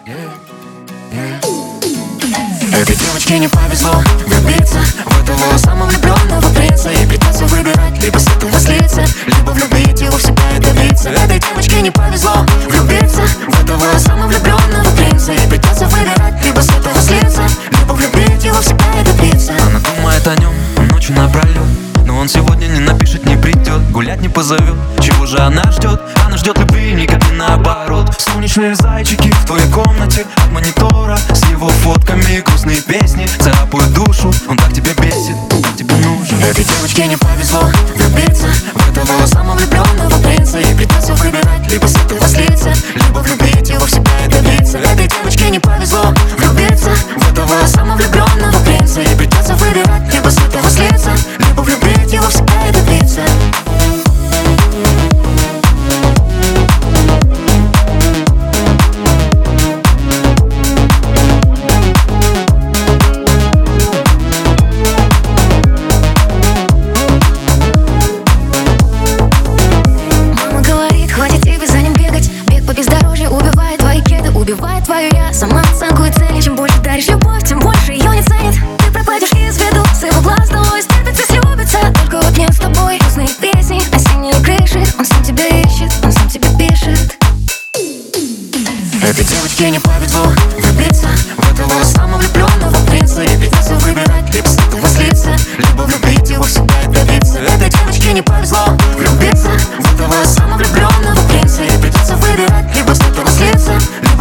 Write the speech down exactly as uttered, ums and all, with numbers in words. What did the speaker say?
Этой девочке не повезло влюбиться в этого самовлюбленного принца. И придется выбирать, либо с этого слиться, либо влюбить его в себя и добиться. Этой девочке не повезло влюбиться в этого самовлюбленного принца. И придется выбирать, либо с этого слиться, либо влюбить его в себя и добиться. Она думает о нем ночью напролет, но он сегодня не напишет, не придет, гулять не позовет. Чего же она ждет? Она ждет любви, никак не наоборот. Солнечные зайчики в твоей комнате, от монитора с его фотками, грустные песни царапают душу. Он так тебя бесит, он так тебе нужен. Этой девочке не повезло влюбиться в этого самовлюбленного принца. И придется выбирать, либо с этого слиться, либо влюбить его в себя и добиться. Этой девочке не повезло влюбиться в этого самовлюбленного принца. И придется выбирать, либо с этого слиться, либо влюбить его в себя и добиться. Убивает твою я, самооценку и цели. Чем больше даришь любовь, тем больше ее не ценит. Ты пропадешь из виду, с его глаз долой. Стерпится, слюбится, только вот не с тобой. Грустные песни, осенние крыши. Он сам тебя ищет, он сам тебе пишет. Этой девочке не повезло влюбиться в этого самовлюбленного принца. И придется выбирать, либо с этого слиться, либо влюбить его в себя и добиться. Этой девочке не повезло влюбиться в этого самовлюбленного принца. И придется выбирать, либо с этого слиться,